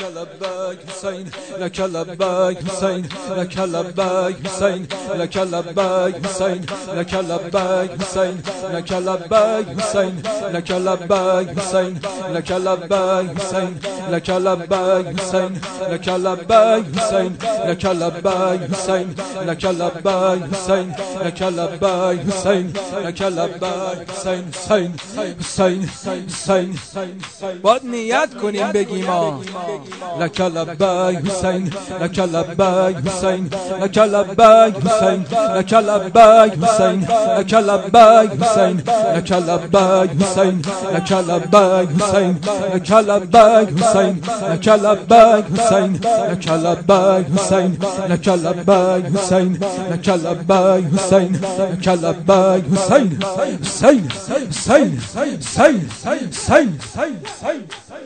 لك لبيك حسين لك لبيك حسين لك لبيك حسين لك لبيك حسين لك لبيك حسين لك لبيك حسين لك لبيك حسين لك لبيك حسين لك لبيك حسين لك لبيك حسين لك لبيك حسين لك لبيك حسين لك لبيك حسين لك لبيك حسين حسين حسين حسين باید نیت کنیم بگیم لك لبيك حسين لك لبيك حسين لك لبيك حسين لك لبيك حسين لك لبيك حسين لك لبيك حسين لك لبيك حسين لك لبيك حسين لك لبيك حسين لك لبيك حسين لك لبيك حسين لك لبيك حسين لك لبيك حسين حسين حسين حسين حسين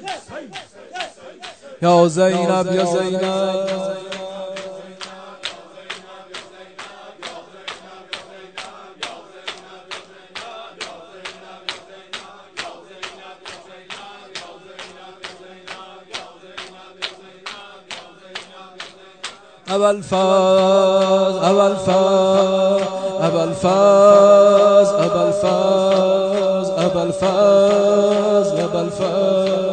يا زينب يا زينب أبا الفاز أبا الفاز أبا الفاز أبا الفاز أبا الفاز أبا الفاز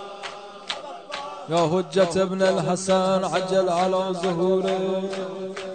يا حجة ابن الحسن عجل على ظهوره